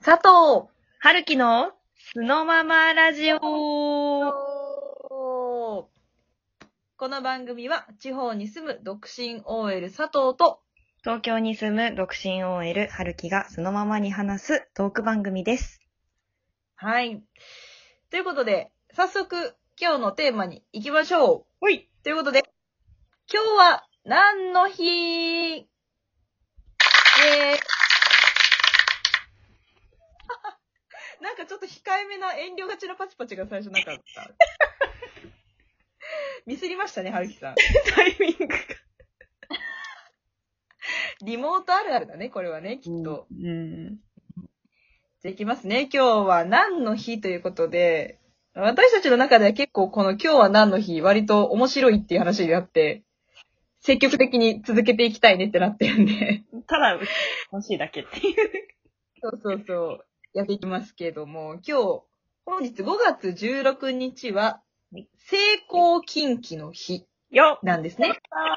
佐藤春樹の素のままラジオ。 この番組は地方に住む独身 OL 佐藤と東京に住む独身 OL 春樹が素のままに話すトーク番組です。 はい。ということで、早速今日のテーマに行きましょう。 ほい。 ということで、今日は何の日？なんかちょっと控えめな遠慮がちなパチパチが最初なかった。ミスりましたね、春樹さん。 タイミングが。 リモートあるあるだね、これはね、きっと。 じゃあいきますね。今日は何の日ということで、私たちの中では結構この今日は何の日割と面白いっていう話になって、積極的に続けていきたいねってなってるんで。 ただ、欲しいだけっていう。 そう、やっていきますけども、本日5月16日は、西高近畿の日よっなんですね。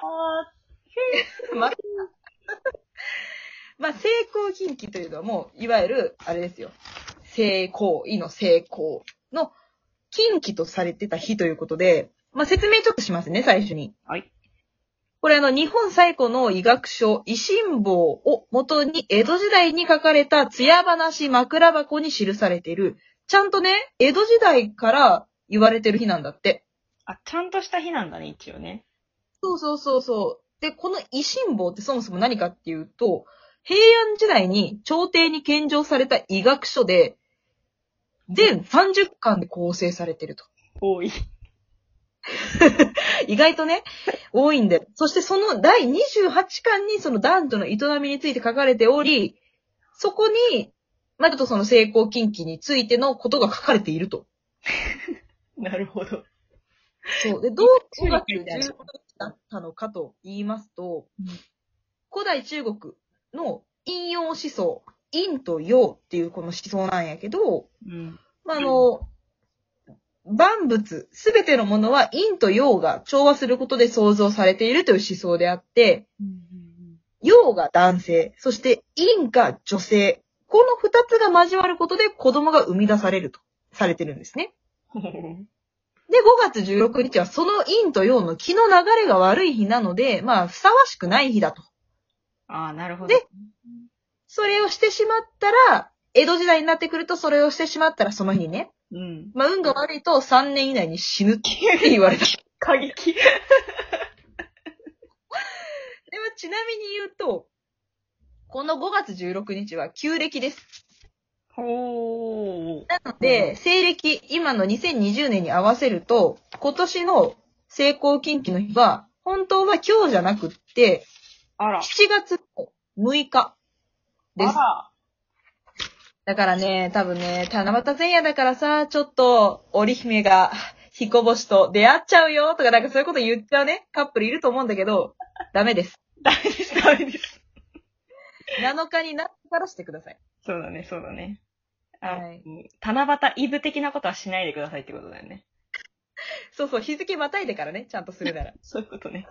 まあ、西高近畿というのはもう、いわゆる、あれですよ。西高位の西高の近畿とされてた日ということで、まあ、説明ちょっとしますね、最初に。 はい。 これ日本最古の医学書、医心坊を元に江戸時代に書かれた艶話枕箱に記されている、ちゃんとね、江戸時代から言われてる日なんだって。 あ、ちゃんとした日なんだね、一応ね。 そう。で、この医心坊ってそもそも何かっていうと、平安時代に朝廷に献上された医学書で、全30巻で構成されてると。 多い。 意外とね、多いんで。そしてその第28巻にその男女の営みについて書かれており、そこに、まあ、ちょっとその西高近畿についてのことが書かれていると。 なるほど。 そう。で、どう5月16日だったのかと言いますと、古代中国の陰陽思想、陰と陽っていうこの思想なんやけど、まあ、万物、すべてのものは陰と陽が調和することで創造されているという思想であって、陽が男性、そして陰が女性。この二つが交わることで子供が生み出されるとされてるんですね。で、5月16日はその陰と陽の気の流れが悪い日なので、まあ、ふさわしくない日だと。 ああ、なるほど。 で、それをしてしまったら、江戸時代になってくるとそれをしてしまったらその日にね、まあ、運が悪いと3年以内に死ぬって言われた。 過激。 でもちなみに言うと、この5月16日は旧暦です。 ほー。 なので、西暦、今の2020年に合わせると、今年の西高近畿の日は、本当は今日じゃなくって、 あら。 7月6日です。 あら。 だからね、多分ね、七夕前夜だからさ、ちょっと、織姫が、彦星と出会っちゃうよとか、なんかそういうこと言っちゃうね、カップルいると思うんだけど、ダメです。 ダメです。 7日になってからしてください。 そうだね。 はい。 七夕イブ的なことはしないでくださいってことだよね。 そう、日付またいでからね、ちゃんとするなら。 そういうことね。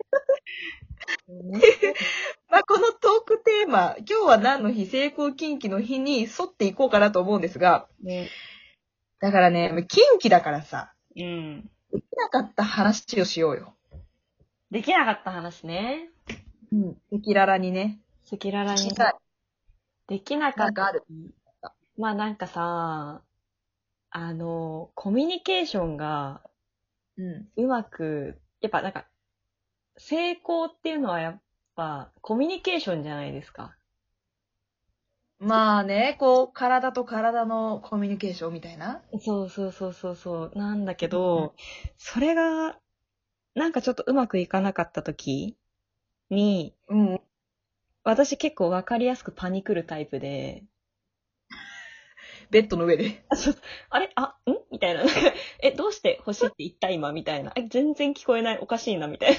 まあ、このトークテーマ、今日は何の日、西高近畿の日に沿っていこうかなと思うんですが、だからね、近畿だからさ、できなかった話をしようよ。 できなかった話ね。 赤裸々にね。 赤裸々に。できなかった。 なんかある。 まあなんかさ、コミュニケーションが、うまく、やっぱなんか、成功っていうのはやっぱ、コミュニケーションじゃないですか。 まあね、こう、体と体のコミュニケーションみたいな。 そう。なんだけど、それが、なんかちょっとうまくいかなかった時に、私結構わかりやすくパニクるタイプで、 ベッドの上で。 あれみたいな。どうして欲しいって言った今みたいな。全然聞こえない。おかしいな、みたいな。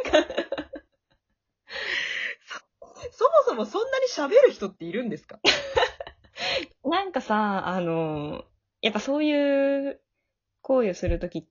そもそもそんなに喋る人っているんですか？ なんかさ、やっぱそういう行為をするときって、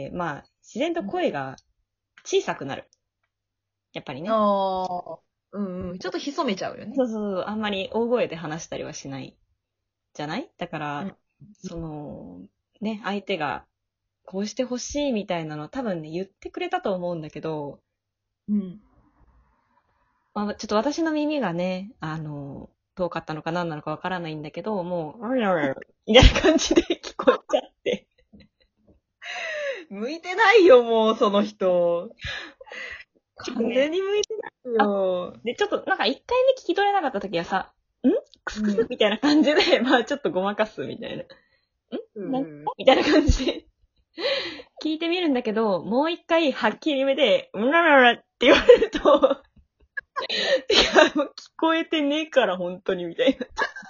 まあ、自然と声が小さくなる。やっぱりね。 ああ、ちょっと潜めちゃうよね。 そう、あんまり大声で話したりはしない。 じゃない？だから、 うんその、ね、相手がこうしてほしいみたいなの多分ね、言ってくれたと思うんだけど、 うん。 まあ、ちょっと私の耳がね、遠かったのか何なのかわからないんだけど、もう、みたいな感じで聞こえちゃって。 向いてないよ、もう、その人。完全に向いてないよ。 で、ちょっとなんか1回目聞き取れなかった時はさ、クスクスうん。 みたいな感じで、まあちょっとごまかすみたいな。なんうん。 みたいな感じで聞いてみるんだけど、もう一回はっきりめで、うらららって言われると、いや、もう聞こえてねえから、本当に、みたいな。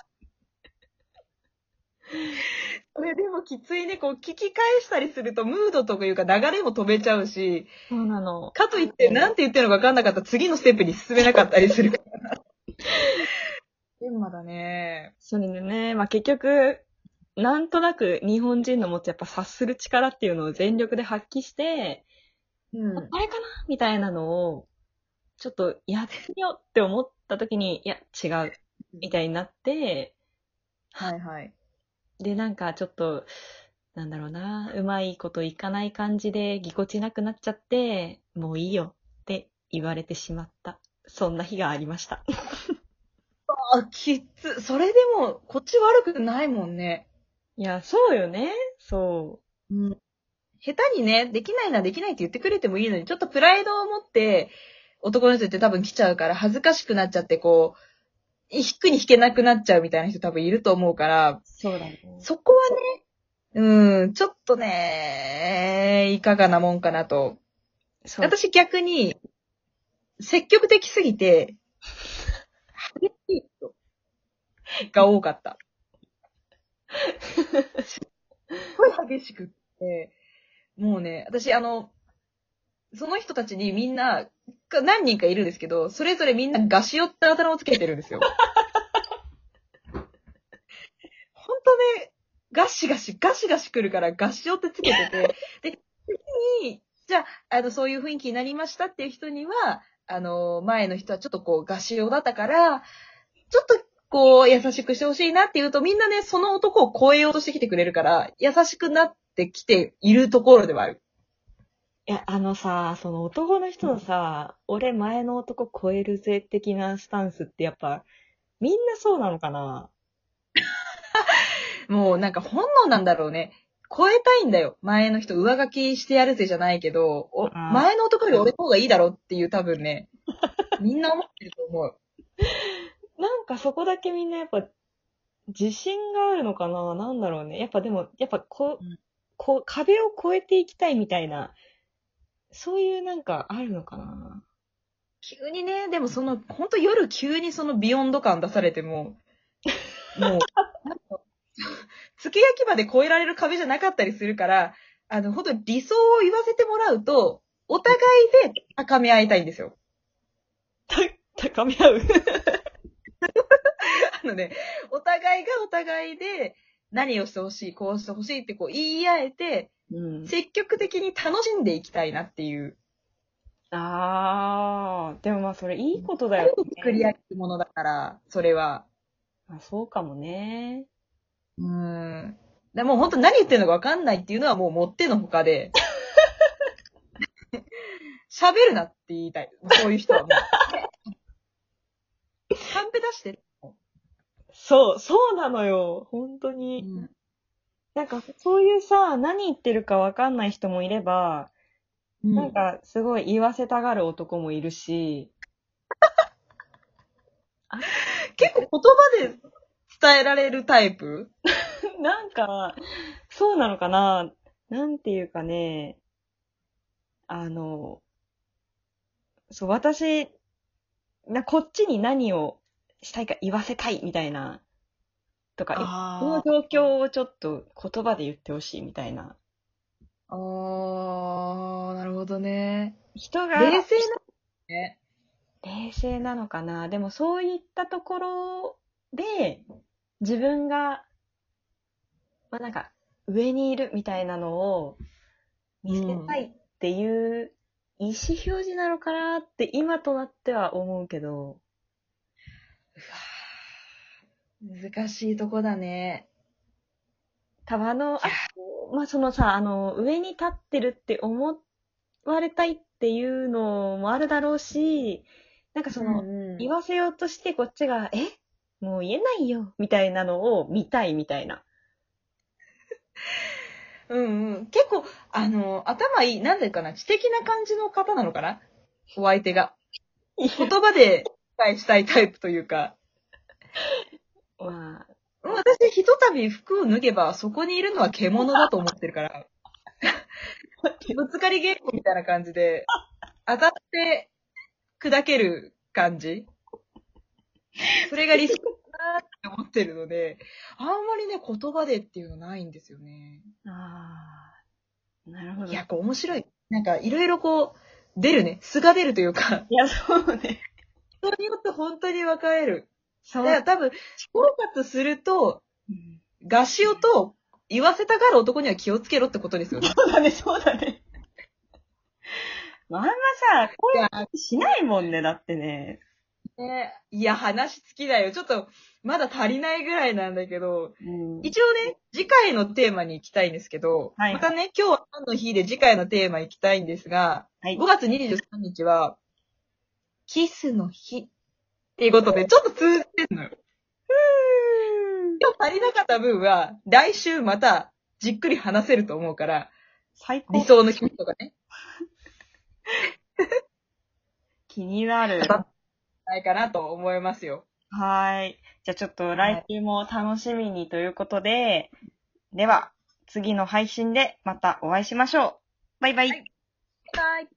それでもきついね、こう聞き返したりするとムードというか流れも飛べちゃうし、 そうなの。 かといってなんて言ってるのか分かんなかったら次のステップに進めなかったりするから。エンマだね。 それでね、まあ結局、なんとなく日本人の持つやっぱ察する力っていうのを全力で発揮して、 うん。 あれかなみたいなのを、ちょっとやってみようって思った時に、いや、違う、みたいになって、 はいはい。 で、なんかちょっと、なんだろうな、うまいこといかない感じでぎこちなくなっちゃって、もういいよって言われてしまった。そんな日がありました。 あ、きつ。それでも、こっち悪くないもんね。 いや、そうよね。そうん。下手にね、できないな、できないって言ってくれてもいいのに、ちょっとプライドを持って、男の人って多分来ちゃうから恥ずかしくなっちゃって、こう、引くに引けなくなっちゃうみたいな人多分いると思うから、 そうだね。 そこはね、ちょっとね、いかがなもんかなと。 そう。 私逆に、積極的すぎて、激しい人が多かった。すごい激しくって、もうね、私その人たちにみんな、何人かいるんですけど、それぞれみんなガシオってあだ名をつけてるんですよ。ほんとね、ガシガシ、ガシガシ来るからガシオってつけてて、で、次に、じゃあ、そういう雰囲気になりましたっていう人には、前の人はちょっとこう、ガシオだったから、ちょっとこう、優しくしてほしいなって言うと、みんなね、その男を超えようとしてきてくれるから、優しくなってきているところではある。 いや、その男の人のさ、俺前の男超えるぜ的なスタンスってやっぱ、みんなそうなのかな？ もうなんか本能なんだろうね。超えたいんだよ。前の人、上書きしてやるぜじゃないけど、 あ前の男より俺の方がいいだろっていう多分ね、みんな思ってると思う。 なんかそこだけみんなやっぱ自信があるのかな？なんだろうね。やっぱでも、やっぱ壁を越えていきたいみたいな、そういうなんかあるのかな？ 急にね、でもほんと夜急にそのビヨンド感出されても、もう、なんか付け焼き場で超えられる壁じゃなかったりするから、ほんと理想を言わせてもらうと、お互いで高め合いたいんですよ。 高め合う。 お互いがお互いで何をしてほしい、こうしてほしいってこう言い合えて、 うん。 積極的に楽しんでいきたいなっていう。 でもまあそれいいことだよ作り上ね。 げるものだから、それは。 まあそうかもね。 でも本当何言ってるのか分かんないっていうのはもうもってのほかで、喋るなって言いたい。そういう人はもう。カンペ出してる。 そうなのよ。本当に。なんかそういうさ、何言ってるかわかんない人もいれば、なんかすごい言わせたがる男もいるし、あ、 結構言葉で伝えられるタイプ。 なんか、そうなのかな？なんていうかね、あの、そう、こっちに何をしたいか言わせたいみたいな、とか、このあ状況をちょっと言葉で言ってほしいみたいな。 なるほどね。 人が冷静なね。 冷静なのかな？でもそういったところで、自分が、まあなんか、上にいるみたいなのを見せたいっていう意思表示なのかなって今となっては思うけど。 難しいとこだね。 多分まあ、そのさ、上に立ってるって思われたいっていうのもあるだろうし、なんかその、言わせようとしてこっちが、もう言えないよ、みたいなのを見たいみたいな。 結構、頭いい、なんでかな、知的な感じの方なのかな、お相手が。言葉で理解したいタイプというか。 まあ。 私、ひとたび服を脱げば、そこにいるのは獣だと思ってるから。ぶつかり稽古みたいな感じで、当たって砕ける感じ。それが理想だなって思ってるので、あんまりね、言葉でっていうのないんですよね。 ああ、なるほど。 いや、面白い。なんか、いろいろ出るね。素が出るというか。 いや、そうね。 人によって本当に分かれる。だから多分、包括すると、ガシオと言わせたがる男には気をつけろってことですよね。 そうだね、そうだね。まんまさ、こういう話しないもんね、だってね。 いや、話尽きないよ。ちょっと、まだ足りないぐらいなんだけど、一応ね、次回のテーマに行きたいんですけど、はい、またね、今日は何の日で次回のテーマ行きたいんですが、はい、5月23日は、キスの日っていうことで、ちょっと通じてんのよ。今日足りなかった分は、来週またじっくり話せると思うから、最高。理想の日とかね。 気になる。 ないかなと思いますよ。 はい。じゃあちょっと来週も楽しみにということで、では、次の配信でまたお会いしましょう。バイバイ。 はい、バイバイ。